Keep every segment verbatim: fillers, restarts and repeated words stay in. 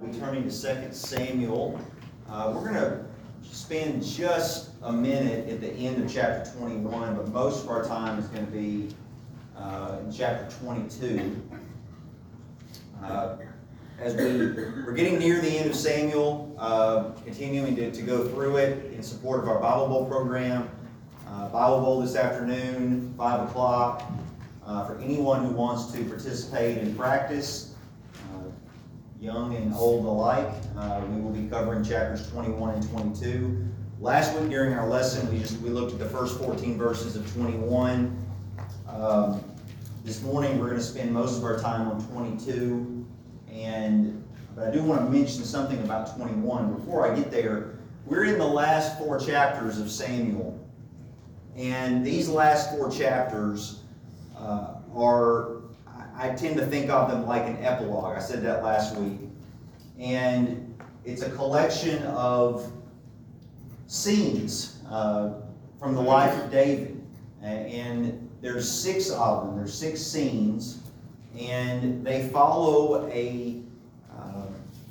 We turning to Second Samuel. Uh, we're going to spend just a minute at the end of chapter twenty-one, but most of our time is going to be uh, in chapter twenty-two. Uh, as we, we're getting near the end of Samuel, uh, continuing to, to go through it in support of our Bible Bowl program. Uh, Bible Bowl this afternoon, five o'clock. Uh, for anyone who wants to participate in practice, uh, young and old alike, uh, we will be covering chapters twenty-one and twenty-two. Last week during our lesson, we just we looked at the first fourteen verses of twenty-one. Um, this morning, we're going to spend most of our time on twenty-two, and but I do want to mention something about twenty-one. Before I get there, we're in the last four chapters of Samuel, and these last four chapters uh, are, I tend to think of them like an epilogue. I said that last week. And it's a collection of scenes uh, from the life of David. And there's six of them. There's six scenes. And they follow a, uh,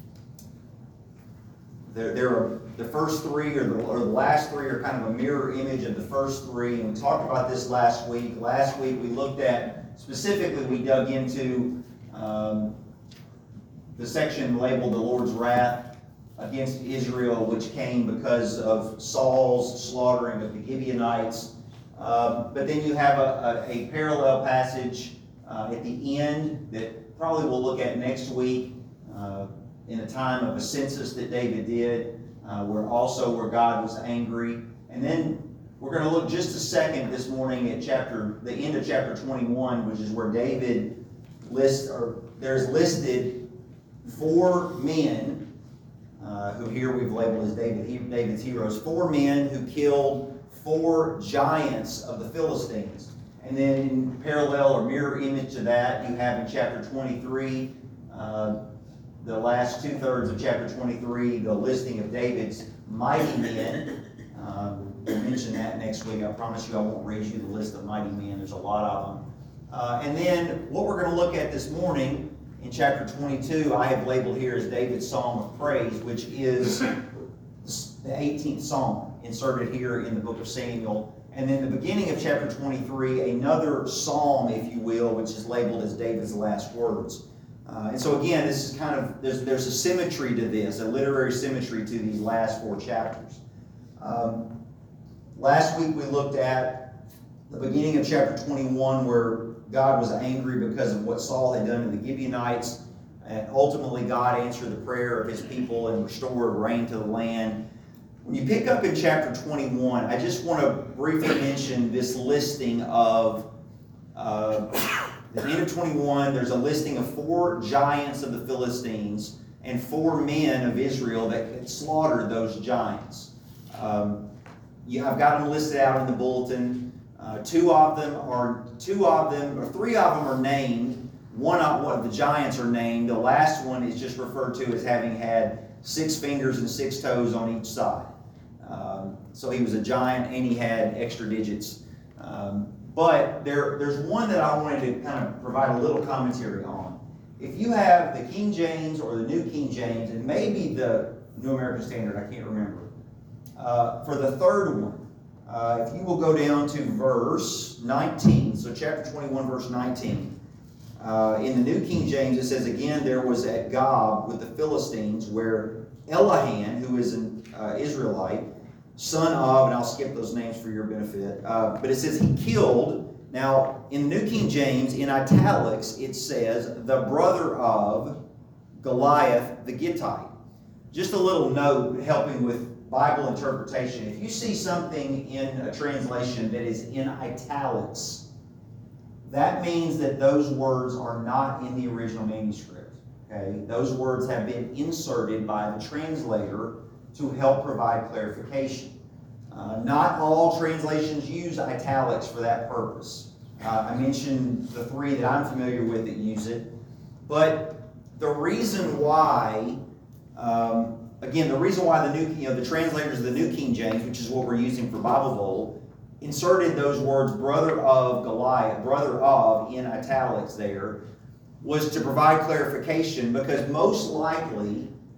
there, there are, the first three or the, or the last three are kind of a mirror image of the first three. And we talked about this last week. Last week we looked at, specifically we dug into um, the section labeled the Lord's wrath against Israel, which came because of Saul's slaughtering of the Gibeonites. Uh, but then you have a, a, a parallel passage uh, at the end that probably we'll look at next week uh, in a time of a census that David did, uh, where also where God was angry. And then we're going to look just a second this morning at chapter, the end of chapter twenty-one, which is where David lists, or there's listed four men, uh, who here we've labeled as David, David's heroes, four men who killed four giants of the Philistines. And then in parallel or mirror image to that, you have in chapter twenty-three, uh, the last two-thirds of chapter twenty-three, the listing of David's mighty men. Uh, we'll mention that next week. I promise you I won't read you the list of mighty men. There's a lot of them. Uh, and then what we're going to look at this morning in chapter twenty-two, I have labeled here as David's Psalm of Praise, which is the eighteenth Psalm inserted here in the book of Samuel. And then the beginning of chapter twenty-three, another psalm, if you will, which is labeled as David's last words. Uh, and so again, this is kind of, there's, there's a symmetry to this, a literary symmetry to these last four chapters. Um, last week we looked at the beginning of chapter twenty-one, where God was angry because of what Saul had done to the Gibeonites. And ultimately God answered the prayer of his people and restored rain to the land. When you pick up in chapter twenty-one, I just want to briefly mention this listing of, uh, at the end of twenty-one, there's a listing of four giants of the Philistines and four men of Israel that had slaughtered those giants. Um, you, I've got them listed out in the bulletin. Uh, two of them are, two of them, or three of them are named. One of, one of the giants are named. The last one is just referred to as having had six fingers and six toes on each side. Um, so he was a giant and he had extra digits. Um, but there, there's one that I wanted to kind of provide a little commentary on. If you have the King James or the New King James, and maybe the New American Standard, I can't remember. Uh, for the third one, uh, if you will go down to verse nineteen, so chapter twenty-one, verse nineteen. Uh, in the New King James, it says, again, there was at Gob with the Philistines, where Elihan, who is an uh, Israelite, son of, and I'll skip those names for your benefit, uh, but it says he killed. Now, in the New King James, in italics, it says, the brother of Goliath the Gittite. Just a little note helping with Bible interpretation. If you see something in a translation that is in italics, that means that those words are not in the original manuscript. Okay? Those words have been inserted by the translator to help provide clarification. Uh, not all translations use italics for that purpose. Uh, I mentioned the three that I'm familiar with that use it. But the reason why, um, again, the reason why the new, you know, the translators of the New King James, which is what we're using for Bible Bowl, inserted those words, brother of Goliath, brother of, in italics there, was to provide clarification, because most likely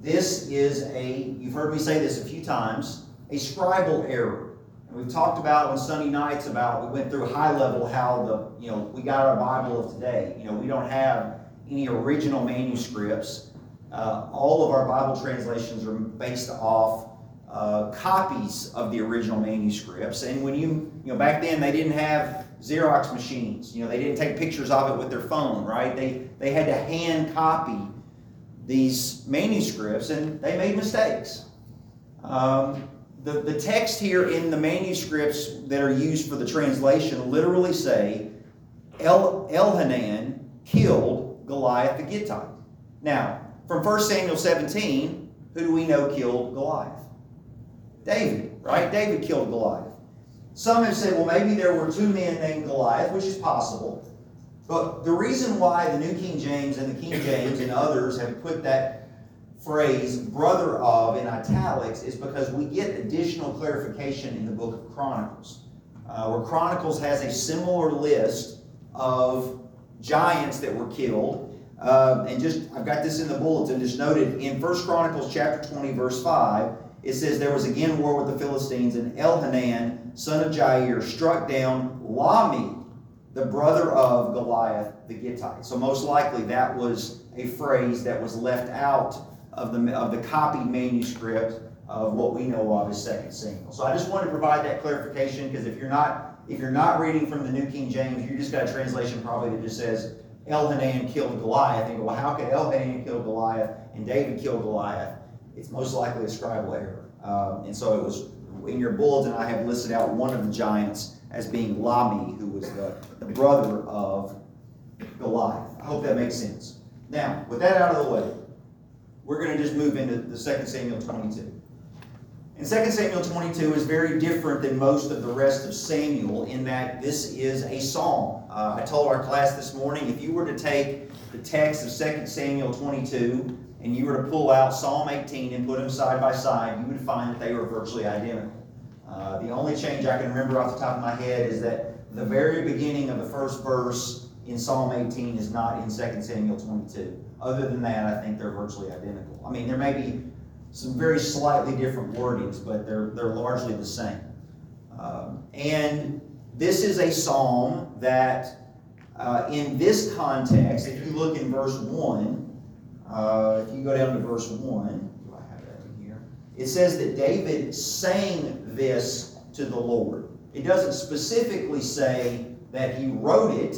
this is a, you've heard me say this a few times, a scribal error. And we've talked about on Sunday nights about, we went through high level how the, you know, we got our Bible of today. You know, we don't have any original manuscripts. Uh, all of our Bible translations are based off uh, copies of the original manuscripts. And when you, you know, back then they didn't have Xerox machines. You know, they didn't take pictures of it with their phone, right? They, they had to hand copy these manuscripts, and they made mistakes. Um, the, the text here in the manuscripts that are used for the translation literally say, El, Elhanan killed Goliath the Gittite. Now, from First Samuel seventeen, who do we know killed Goliath? David, right? David killed Goliath. Some have said, well, maybe there were two men named Goliath, which is possible. But the reason why the New King James and the King James and others have put that phrase, brother of, in italics, is because we get additional clarification in the book of Chronicles, uh, where Chronicles has a similar list of giants that were killed. Uh, and just, I've got this in the bulletin, just noted in First Chronicles chapter twenty, verse five, it says, there was again war with the Philistines, and Elhanan, son of Jair, struck down Lami, the brother of Goliath the Gittite. So most likely that was a phrase that was left out of the, of the copied manuscript of what we know of as Second Samuel. So I just wanted to provide that clarification, because if you're not, if you're not reading from the New King James, you just got a translation probably that just says, Elhanan killed Goliath. And you go, well, how could Elhanan kill Goliath and David kill Goliath? It's most likely a scribal error. Um, and so it was, in your bulletin, I have listed out one of the giants as being Lami, who was the, the brother of Goliath. I hope that makes sense. Now, with that out of the way, we're going to just move into the Second Samuel twenty-two. And Second Samuel twenty-two is very different than most of the rest of Samuel in that this is a psalm. Uh, I told our class this morning, if you were to take the text of Second Samuel twenty-two and you were to pull out Psalm eighteen and put them side by side, you would find that they were virtually identical. Uh, the only change I can remember off the top of my head is that the very beginning of the first verse in Psalm eighteen is not in Second Samuel twenty-two. Other than that, I think they're virtually identical. I mean, there may be some very slightly different wordings, but they're, they're largely the same. Um, and this is a psalm that, uh, in this context, if you look in verse one, uh, if you go down to verse one, do I have that in here? It says that David sang this to the Lord. It doesn't specifically say that he wrote it,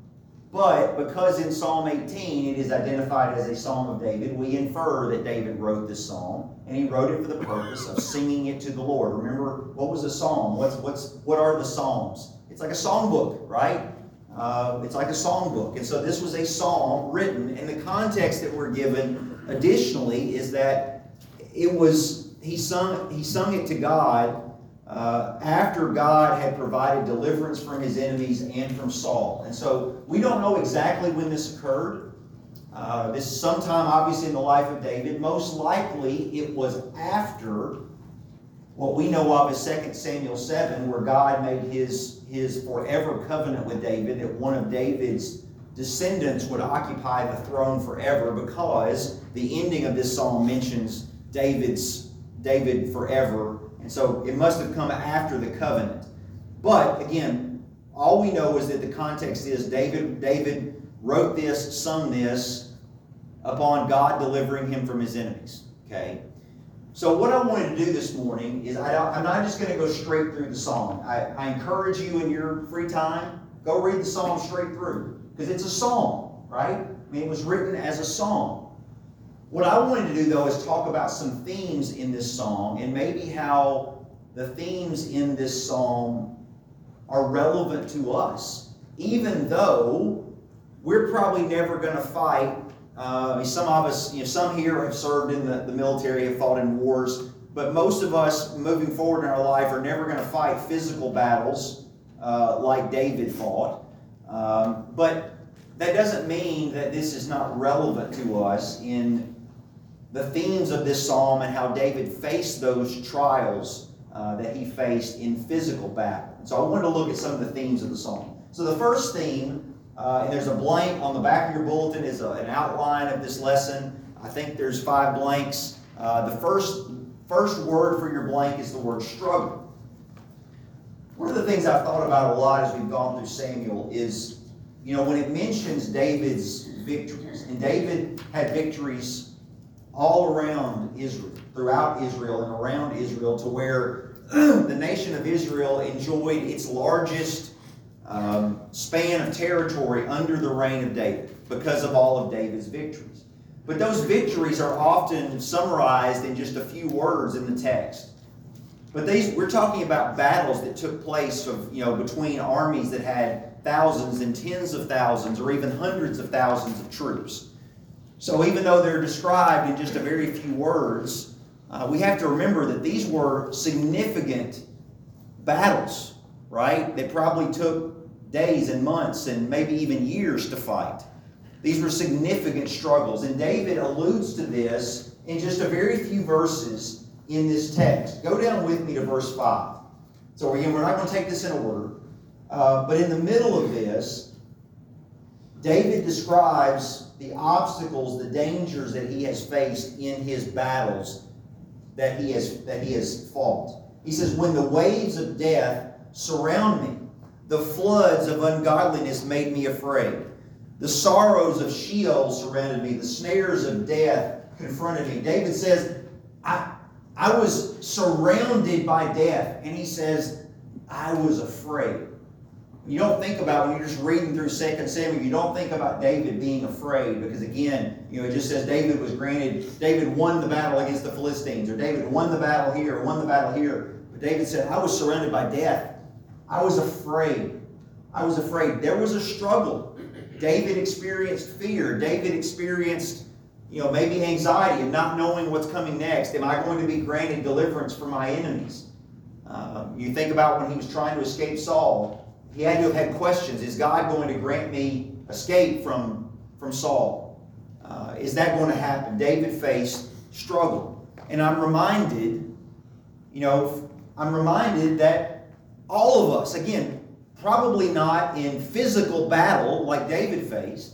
but because in Psalm eighteen it is identified as a psalm of David, we infer that David wrote this psalm, and he wrote it for the purpose of singing it to the Lord. Remember, what was a psalm? What's what's what are the psalms? It's like a songbook, right? Uh, it's like a songbook, and so this was a psalm written, and the context that we're given additionally is that it was he sung he sung it to God. Uh, after God had provided deliverance from his enemies and from Saul. And so we don't know exactly when this occurred. Uh, this is sometime obviously in the life of David. Most likely it was after what we know of as Second Samuel seven, where God made his, his forever covenant with David, that one of David's descendants would occupy the throne forever, because the ending of this psalm mentions David's David forever. And so it must have come after the covenant. But again, all we know is that the context is David, David wrote this, sung this, upon God delivering him from his enemies. Okay? So what I wanted to do this morning is, I, I'm not just going to go straight through the psalm. I, I encourage you in your free time, go read the psalm straight through. Because it's a psalm, right? I mean, it was written as a psalm. What I wanted to do, though, is talk about some themes in this psalm, and maybe how the themes in this psalm are relevant to us, even though we're probably never going to fight. Uh, I mean, some of us, you know, some here have served in the, the military, have fought in wars, but most of us moving forward in our life are never going to fight physical battles uh, like David fought. Um, but that doesn't mean that this is not relevant to us in the themes of this psalm and how David faced those trials uh, that he faced in physical battle. And so I wanted to look at some of the themes of the psalm. So the first theme, uh, and there's a blank on the back of your bulletin, is a, an outline of this lesson. I think there's five blanks. Uh, the first, first word for your blank is the word struggle. One of the things I've thought about a lot as we've gone through Samuel is, you know, when it mentions David's victories, and David had victories all around Israel, throughout Israel and around Israel, to where the nation of Israel enjoyed its largest um, span of territory under the reign of David because of all of David's victories. But those victories are often summarized in just a few words in the text. But these, we're talking about battles that took place of, you know, between armies that had thousands and tens of thousands or even hundreds of thousands of troops. So even though they're described in just a very few words, uh, we have to remember that these were significant battles, right? They probably took days and months and maybe even years to fight. These were significant struggles, and David alludes to this in just a very few verses in this text. Go down with me to verse five. So again, we're not going to take this in order, uh, but in the middle of this, David describes the obstacles, the dangers that he has faced in his battles that he has, that he has fought. He says, when the waves of death surround me, the floods of ungodliness made me afraid. The sorrows of Sheol surrounded me. The snares of death confronted me. David says, I, I was surrounded by death. And he says, I was afraid. You don't think about, when you're just reading through Second Samuel, you don't think about David being afraid. Because again, you know, it just says David was granted, David won the battle against the Philistines. Or David won the battle here, or won the battle here. But David said, I was surrounded by death. I was afraid. I was afraid. There was a struggle. David experienced fear. David experienced, you know, maybe anxiety of not knowing what's coming next. Am I going to be granted deliverance from my enemies? Uh, you think about when he was trying to escape Saul, he had to have had questions. Is God going to grant me escape from, from Saul? Uh, is that going to happen? David faced struggle. And I'm reminded, you know, I'm reminded that all of us, again, probably not in physical battle like David faced,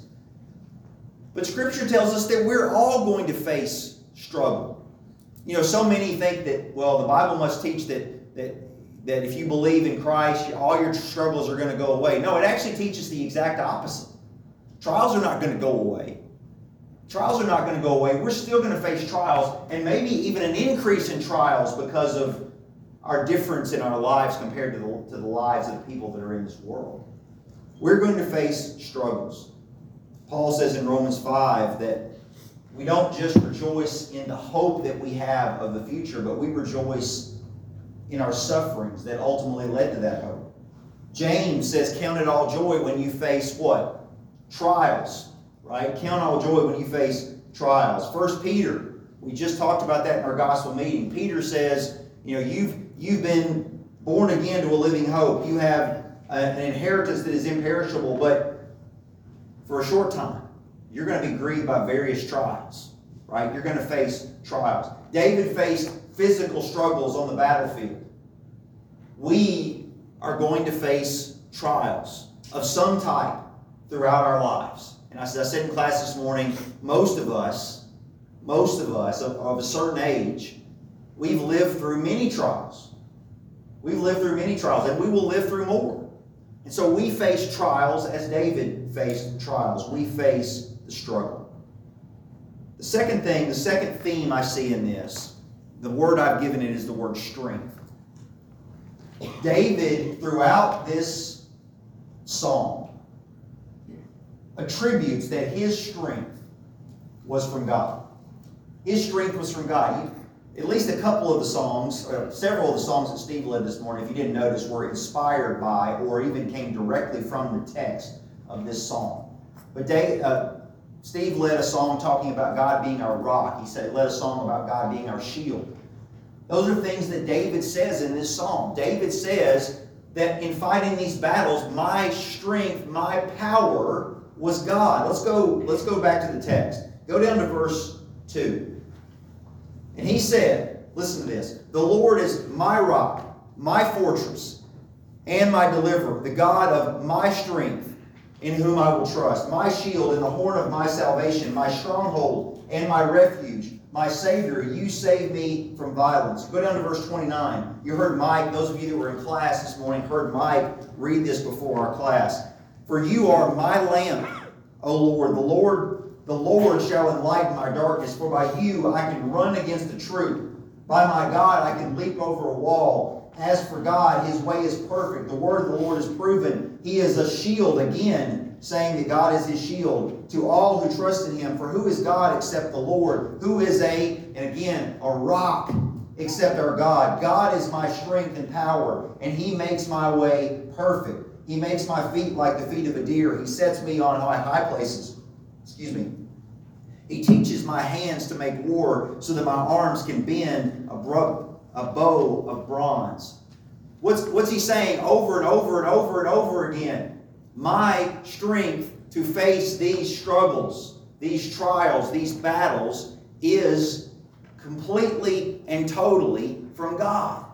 but Scripture tells us that we're all going to face struggle. You know, so many think that, well, the Bible must teach that, that, that if you believe in Christ, all your struggles are going to go away. No, it actually teaches the exact opposite. Trials are not going to go away. Trials are not going to go away. We're still going to face trials, and maybe even an increase in trials because of our difference in our lives compared to the, to the lives of the people that are in this world. We're going to face struggles. Paul says in Romans five that we don't just rejoice in the hope that we have of the future, but we rejoice in our sufferings that ultimately led to that hope. James says, count it all joy when you face what? Trials, right? Count all joy when you face trials. First Peter, we just talked about that in our gospel meeting. Peter says, you know, you've You've been born again to a living hope. You have an inheritance that is imperishable, but for a short time, you're going to be grieved by various trials, right? You're going to face trials. David faced physical struggles on the battlefield. We are going to face trials of some type throughout our lives. And as I said in class this morning, most of us, most of us of, of a certain age, we've lived through many trials. We've lived through many trials, and we will live through more. And so we face trials as David faced trials. We face the struggle. The second thing, the second theme I see in this, the word I've given it is the word strength. David, throughout this psalm, attributes that his strength was from God. His strength was from God. You, At least a couple of the songs, or several of the songs that Steve led this morning, if you didn't notice, were inspired by or even came directly from the text of this song. But Dave, uh, Steve led a song talking about God being our rock. He said, led a song about God being our shield. Those are things that David says in this psalm. David says that in fighting these battles, my strength, my power was God. Let's go, let's go back to the text. Go down to verse two. And he said, listen to this, the Lord is my rock, my fortress, and my deliverer, the God of my strength, in whom I will trust, my shield and the horn of my salvation, my stronghold and my refuge, my Savior. You save me from violence. Go down to verse twenty-nine. You heard Mike, those of you that were in class this morning, heard Mike read this before our class. For you are my lamp, O Lord. The Lord, the Lord shall enlighten my darkness. For by you I can run against the troop. By my God I can leap over a wall. As for God, his way is perfect. The word of the Lord is proven. He is a shield, again, saying that God is his shield to all who trust in him. For who is God except the Lord? Who is a, and again, a rock except our God? God is my strength and power, and he makes my way perfect. He makes my feet like the feet of a deer. He sets me on high, high places. Excuse me. He teaches my hands to make war so that my arms can bend a, bro- a bow of bronze. What's, what's he saying over and over and over and over again? My strength to face these struggles, these trials, these battles is completely and totally from God.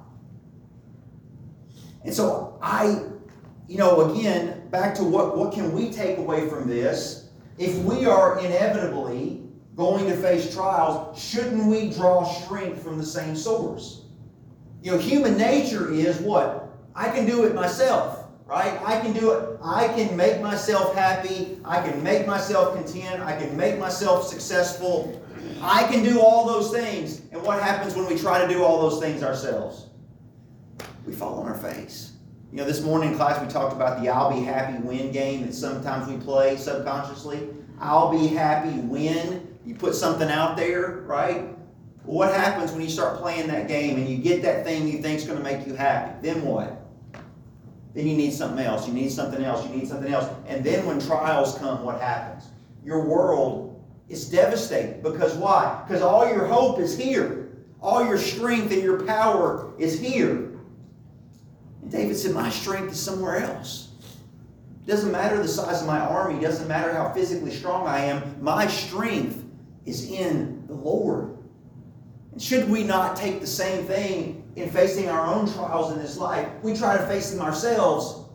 And so I, you know, again, back to what, what can we take away from this? If we are inevitably going to face trials, shouldn't we draw strength from the same source? You know, human nature is what? I can do it myself, right? I can do it. I can make myself happy. I can make myself content. I can make myself successful. I can do all those things. And what happens when we try to do all those things ourselves? We fall on our face. You know, this morning in class we talked about the I'll be happy win game that sometimes we play subconsciously. I'll be happy when you put something out there, right? Well, what happens when you start playing that game and you get that thing you think is going to make you happy? Then what? Then you need something else. You need something else. You need something else. And then when trials come, what happens? Your world is devastated. Because why? Because all your hope is here. All your strength and your power is here. And David said, my strength is somewhere else. It doesn't matter the size of my army. It doesn't matter how physically strong I am. My strength is in the Lord. And should we not take the same thing in facing our own trials in this life? We try to face them ourselves.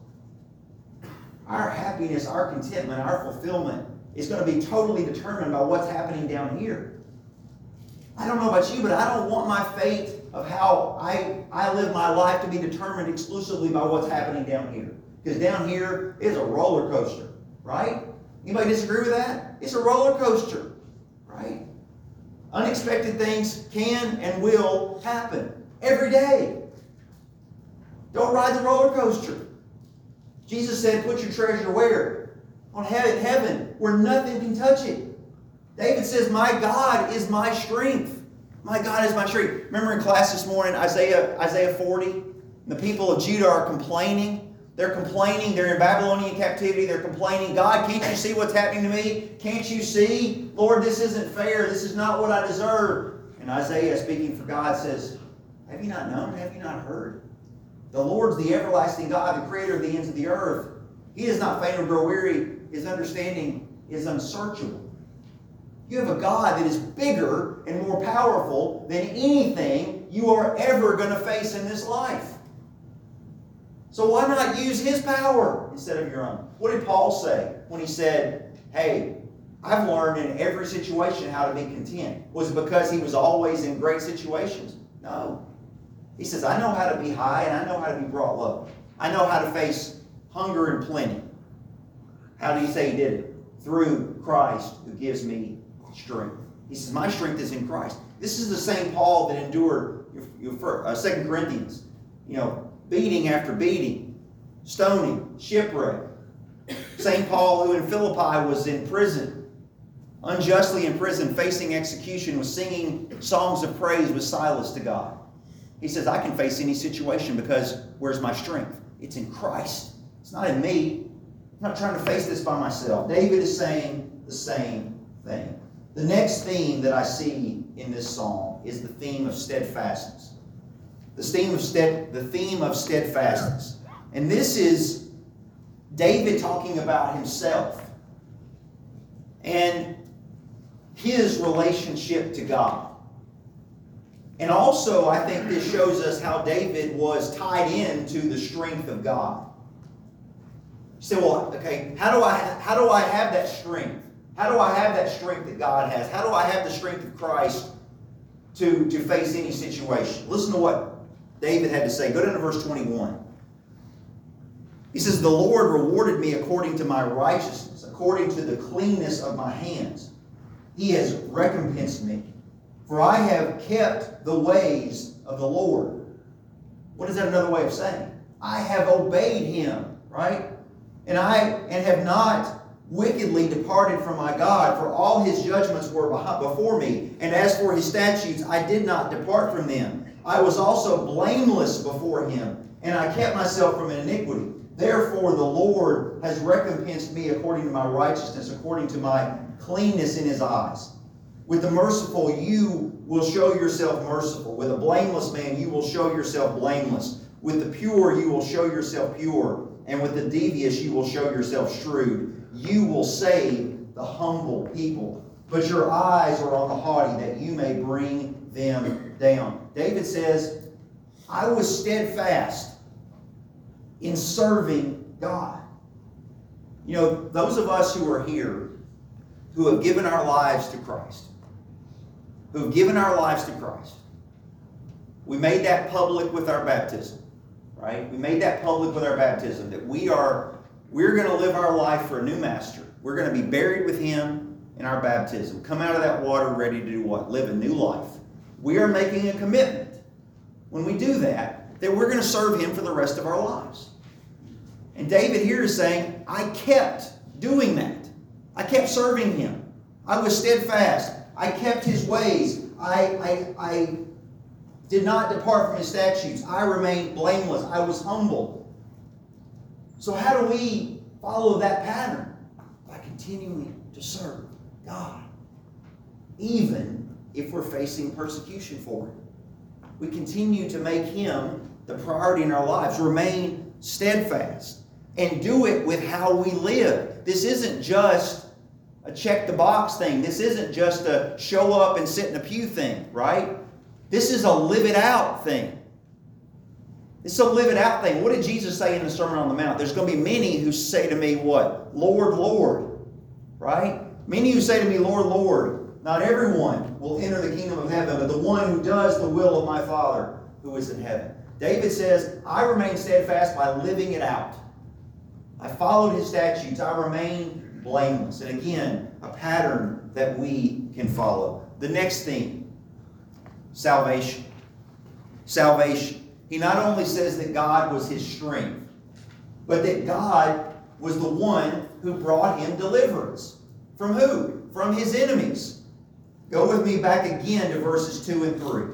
Our happiness, our contentment, our fulfillment is going to be totally determined by what's happening down here. I don't know about you, but I don't want my fate of how I, I live my life to be determined exclusively by what's happening down here. Because down here is a roller coaster, right? Anybody disagree with that? It's a roller coaster, right? Unexpected things can and will happen every day. Don't ride the roller coaster. Jesus said, put your treasure where? On heaven, heaven, where nothing can touch it. David says, my God is my strength. My God is my strength. Remember in class this morning, Isaiah, Isaiah forty? The people of Judah are complaining. They're complaining. They're in Babylonian captivity. They're complaining. God, can't you see what's happening to me? Can't you see? Lord, this isn't fair. This is not what I deserve. And Isaiah, speaking for God, says, have you not known? Have you not heard? The Lord's the everlasting God, the creator of the ends of the earth. He does not faint or grow weary. His understanding is unsearchable. You have a God that is bigger and more powerful than anything you are ever going to face in this life. So why not use his power instead of your own? What did Paul say when he said, hey, I've learned in every situation how to be content? Was it because he was always in great situations? No. He says, I know how to be high and I know how to be brought low. I know how to face hunger and plenty. How do you say he did it? Through Christ who gives me strength. He says, my strength is in Christ. This is the same Paul that endured your, your, uh, Second Corinthians. You know, beating after beating, stoning, shipwreck. Saint Paul, who in Philippi was in prison, unjustly in prison, facing execution, was singing songs of praise with Silas to God. He says, I can face any situation because where's my strength? It's in Christ. It's not in me. I'm not trying to face this by myself. David is saying the same thing. The next theme that I see in this psalm is the theme of steadfastness. The theme of, stead, the theme of steadfastness. And this is David talking about himself and his relationship to God. And also, I think this shows us how David was tied into the strength of God. You say, well, okay, how do I, how do I have that strength? How do I have that strength that God has? How do I have the strength of Christ to, to face any situation? Listen to what David had to say. Go down to verse twenty-one. He says, the Lord rewarded me according to my righteousness, according to the cleanness of my hands. He has recompensed me, for I have kept the ways of the Lord. What is that another way of saying? I have obeyed him, right? And I and have not wickedly departed from my God, for all his judgments were before me. And as for his statutes, I did not depart from them. I was also blameless before him, and I kept myself from iniquity. Therefore the Lord has recompensed me according to my righteousness, according to my cleanness in his eyes. With the merciful you will show yourself merciful. With a blameless man you will show yourself blameless. With the pure you will show yourself pure. And with the devious you will show yourself shrewd. You will save the humble people, but your eyes are on the haughty, that you may bring them down. David says, I was steadfast in serving God. You know, those of us who are here, who have given our lives to Christ, who have given our lives to Christ, we made that public with our baptism, right? We made that public with our baptism, that we are, we're going to live our life for a new master. We're going to be buried with him in our baptism. Come out of that water ready to do what? Live a new life. We are making a commitment when we do that, that we're going to serve him for the rest of our lives. And David here is saying, I kept doing that. I kept serving him. I was steadfast. I kept his ways. I, I, I did not depart from his statutes. I remained blameless. I was humble. So how do we follow that pattern? By continuing to serve God, even if we're facing persecution for it. We continue to make him the priority in our lives. Remain steadfast and do it with how we live. This isn't just a check the box thing. This isn't just a show up and sit in a pew thing, right? This is a live it out thing. It's a live it out thing. What did Jesus say in the Sermon on the Mount? There's going to be many who say to me, what? Lord, Lord. Right? Many who say to me, Lord, Lord. Not everyone will enter the kingdom of heaven, but the one who does the will of my Father who is in heaven. David says, I remain steadfast by living it out. I followed his statutes. I remain blameless. And again, a pattern that we can follow. The next theme, salvation. Salvation. He not only says that God was his strength, but that God was the one who brought him deliverance. From who? From his enemies. Go with me back again to verses two and three.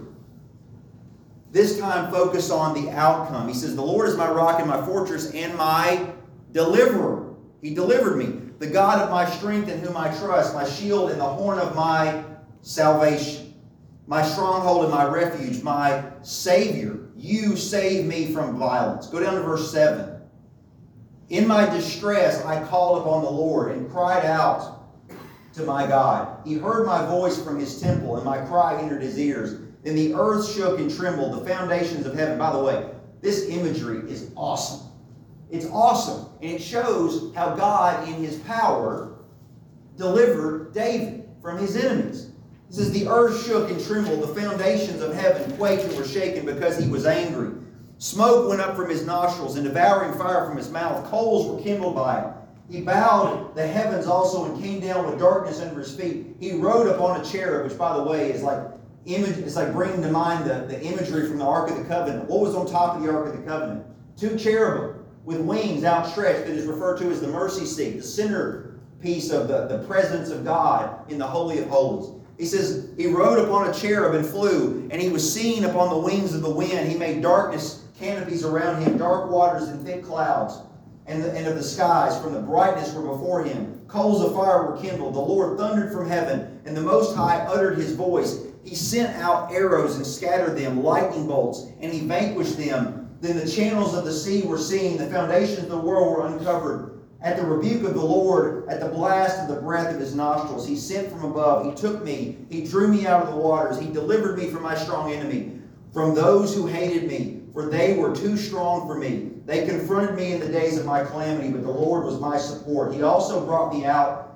This time focus on the outcome. He says, the Lord is my rock and my fortress and my deliverer. He delivered me. The God of my strength in whom I trust, my shield and the horn of my salvation. My stronghold and my refuge, my Savior. You save me from violence. Go down to verse seven. In my distress I called upon the Lord and cried out to my God. He heard my voice from his temple, and my cry entered his ears. Then the earth shook and trembled, the foundations of heaven. By the way, this imagery is awesome. It's awesome. And it shows how God, in his power, delivered David from his enemies. It says, the earth shook and trembled, the foundations of heaven quaked and were shaken because he was angry. Smoke went up from his nostrils and devouring fire from his mouth. Coals were kindled by it. He bowed the heavens also and came down with darkness under his feet. He rode upon a cherub, which, by the way, is like image. It's like bringing to mind the, the imagery from the Ark of the Covenant. What was on top of the Ark of the Covenant? Two cherubim with wings outstretched that is referred to as the mercy seat, the centerpiece of the, the presence of God in the Holy of Holies. He says, he rode upon a cherub and flew, and he was seen upon the wings of the wind. He made darkness canopies around him, dark waters and thick clouds, and, the, and of the skies from the brightness were before him. Coals of fire were kindled. The Lord thundered from heaven, and the Most High uttered his voice. He sent out arrows and scattered them, lightning bolts, and he vanquished them. Then the channels of the sea were seen, the foundations of the world were uncovered. At the rebuke of the Lord, at the blast of the breath of his nostrils, he sent from above. He took me. He drew me out of the waters. He delivered me from my strong enemy, from those who hated me, for they were too strong for me. They confronted me in the days of my calamity, but the Lord was my support. He also brought me out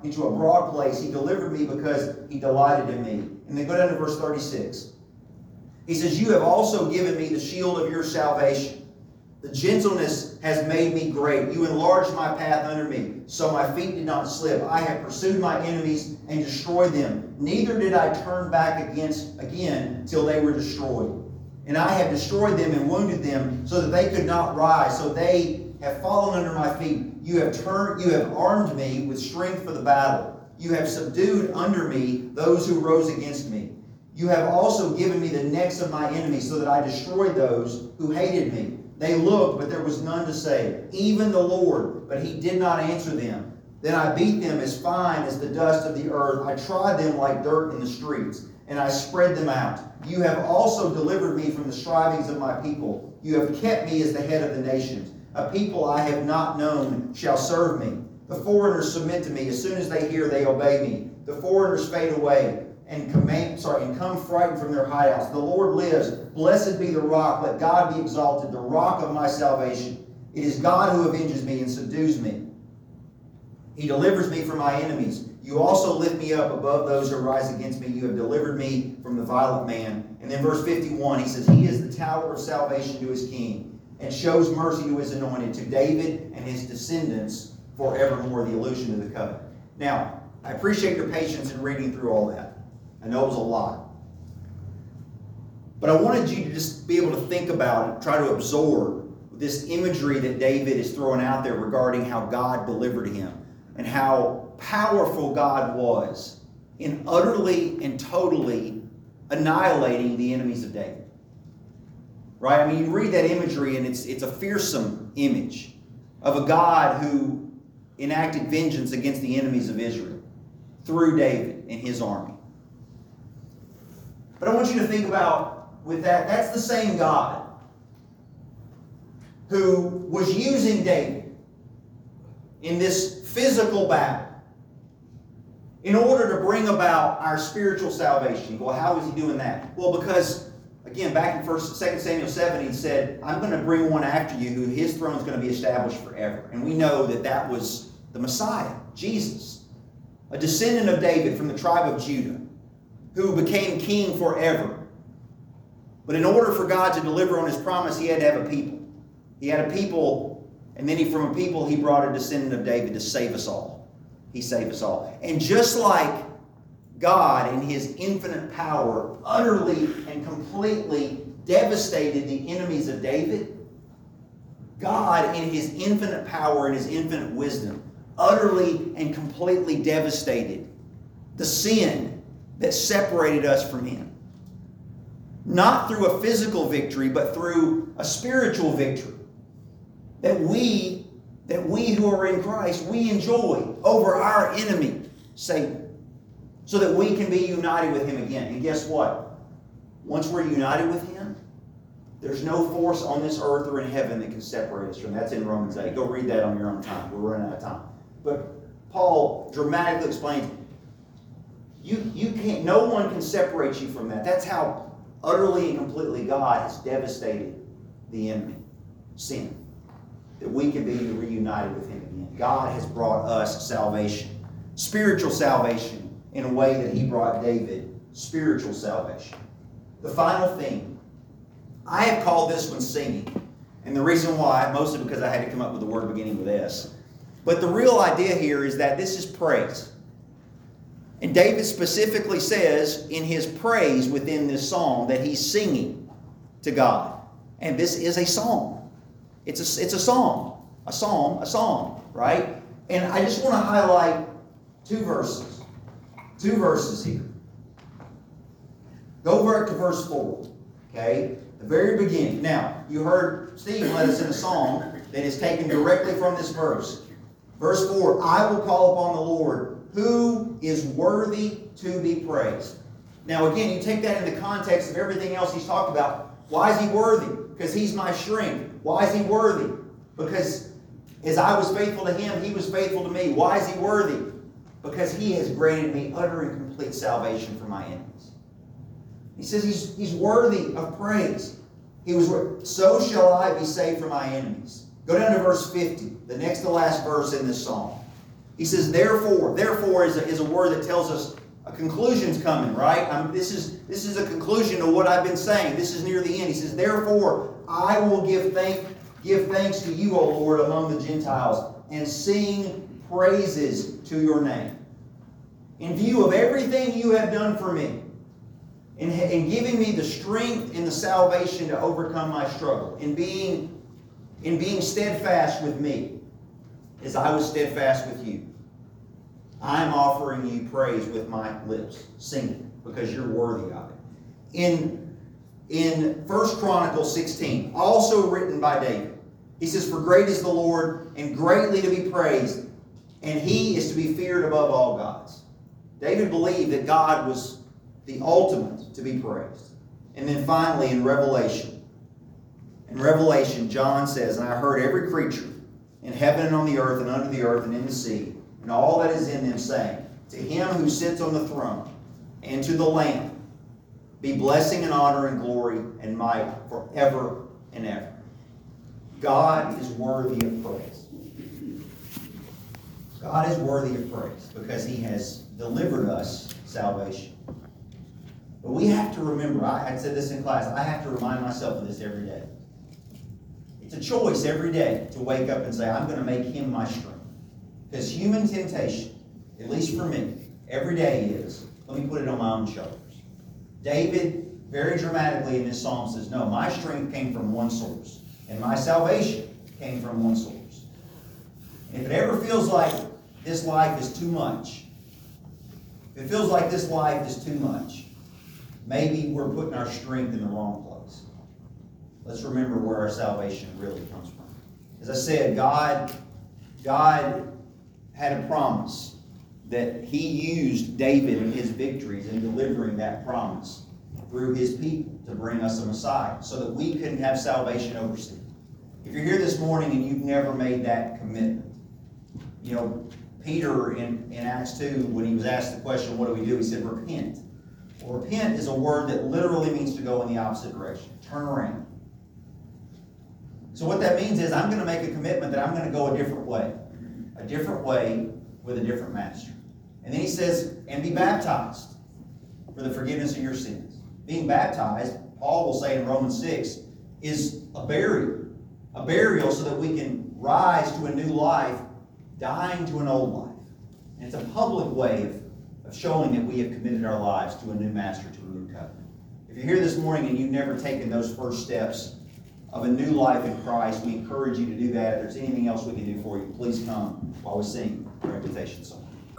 into a broad place. He delivered me because he delighted in me. And then go down to verse thirty-six. He says, you have also given me the shield of your salvation. The gentleness has made me great. You enlarged my path under me, so my feet did not slip. I have pursued my enemies and destroyed them. Neither did I turn back against again till they were destroyed. And I have destroyed them and wounded them so that they could not rise. So they have fallen under my feet. You have turned, you have armed me with strength for the battle. You have subdued under me those who rose against me. You have also given me the necks of my enemies so that I destroyed those who hated me. They looked, but there was none to save, even the Lord, but he did not answer them. Then I beat them as fine as the dust of the earth. I trod them like dirt in the streets, and I spread them out. You have also delivered me from the strivings of my people. You have kept me as the head of the nations. A people I have not known shall serve me. The foreigners submit to me. As soon as they hear, they obey me. The foreigners fade away and command, sorry, and come frightened from their hideouts. The Lord lives. Blessed be the rock. Let God be exalted, the rock of my salvation. It is God who avenges me and subdues me. He delivers me from my enemies. You also lift me up above those who rise against me. You have delivered me from the violent man. And then verse fifty-one, he says, he is the tower of salvation to his king and shows mercy to his anointed, to David and his descendants forevermore. The allusion to the covenant. Now, I appreciate your patience in reading through all that. I know it was a lot. But I wanted you to just be able to think about it, try to absorb this imagery that David is throwing out there regarding how God delivered him and how powerful God was in utterly and totally annihilating the enemies of David. Right? I mean, you read that imagery and it's, it's a fearsome image of a God who enacted vengeance against the enemies of Israel through David and his army. But I want you to think about, with that, that's the same God who was using David in this physical battle in order to bring about our spiritual salvation. Well, how was he doing that? Well, because, again, back in First, Second Samuel seven, he said, I'm going to bring one after you who his throne is going to be established forever. And we know that that was the Messiah, Jesus, a descendant of David from the tribe of Judah, who became king forever. But in order for God to deliver on his promise, he had to have a people. He had a people, and then he, from a people, he brought a descendant of David to save us all. He saved us all. And just like God in his infinite power utterly and completely devastated the enemies of David, God in his infinite power and his infinite wisdom utterly and completely devastated the sin that separated us from him. Not through a physical victory, but through a spiritual victory. That we, that we who are in Christ, we enjoy over our enemy, Satan. So that we can be united with him again. And guess what? Once we're united with him, there's no force on this earth or in heaven that can separate us from him. That's in Romans eight. Go read that on your own time. We're running out of time. But Paul dramatically explains, You, you can't, no one can separate you from that. That's how utterly and completely God has devastated the enemy, sin. That we can be reunited with him again. God has brought us salvation. Spiritual salvation in a way that he brought David spiritual salvation. The final thing, I have called this one singing. And the reason why, mostly because I had to come up with a word beginning with S. But the real idea here is that this is praise. And David specifically says in his praise within this psalm that he's singing to God. And this is a song. It's a, it's a song. A psalm, a song, right? And I just want to highlight two verses. Two verses here. Go over to verse four. Okay? The very beginning. Now, you heard Steve led us in a song that is taken directly from this verse. Verse four, I will call upon the Lord, who is worthy to be praised. Now again, you take that in the context of everything else he's talked about. Why is he worthy? Because he's my strength. Why is he worthy? Because as I was faithful to him, he was faithful to me. Why is he worthy? Because he has granted me utter and complete salvation from my enemies. He says he's, he's worthy of praise. He was, so shall I be saved from my enemies. Go down to verse fifty, the next to last verse in this psalm. He says, therefore. Therefore is a, is a word that tells us a conclusion's coming, right? Um, this is, this is a conclusion to what I've been saying. This is near the end. He says, therefore, I will give, thank, give thanks to you, O Lord, among the Gentiles, and sing praises to your name. In view of everything you have done for me, in, in giving me the strength and the salvation to overcome my struggle, in being, in being steadfast with me, as I was steadfast with you, I'm offering you praise with my lips, singing, because you're worthy of it. In, in First Chronicles sixteen, also written by David, he says, for great is the Lord, and greatly to be praised, and he is to be feared above all gods. David believed that God was the ultimate to be praised. And then finally in Revelation, in Revelation, John says, and I heard every creature in heaven and on the earth and under the earth and in the sea, and all that is in them, saying, to him who sits on the throne and to the Lamb be blessing and honor and glory and might forever and ever. God is worthy of praise. God is worthy of praise because he has delivered us salvation. But we have to remember, I had said this in class, I have to remind myself of this every day. It's a choice every day to wake up and say, I'm going to make him my strength. Because human temptation, at least for me, every day is, let me put it on my own shoulders. David, very dramatically in this psalm, says, no, my strength came from one source. And my salvation came from one source. And if it ever feels like this life is too much, if it feels like this life is too much, maybe we're putting our strength in the wrong place. Let's remember where our salvation really comes from. As I said, God, God had a promise that he used David and his victories in delivering that promise through his people to bring us a Messiah so that we could have salvation overseas. If you're here this morning and you've never made that commitment, you know, Peter in, in Acts two, when he was asked the question, what do we do? He said, repent. Well, repent is a word that literally means to go in the opposite direction. Turn around. So what that means is I'm going to make a commitment that I'm going to go a different way. A different way with a different master. And then he says, and be baptized for the forgiveness of your sins. Being baptized, Paul will say in Romans six, is a burial. A burial so that we can rise to a new life, dying to an old life. And it's a public way of, of showing that we have committed our lives to a new master, to a new covenant. If you're here this morning and you've never taken those first steps of a new life in Christ, we encourage you to do that. If there's anything else we can do for you, please come while we sing our invitation song.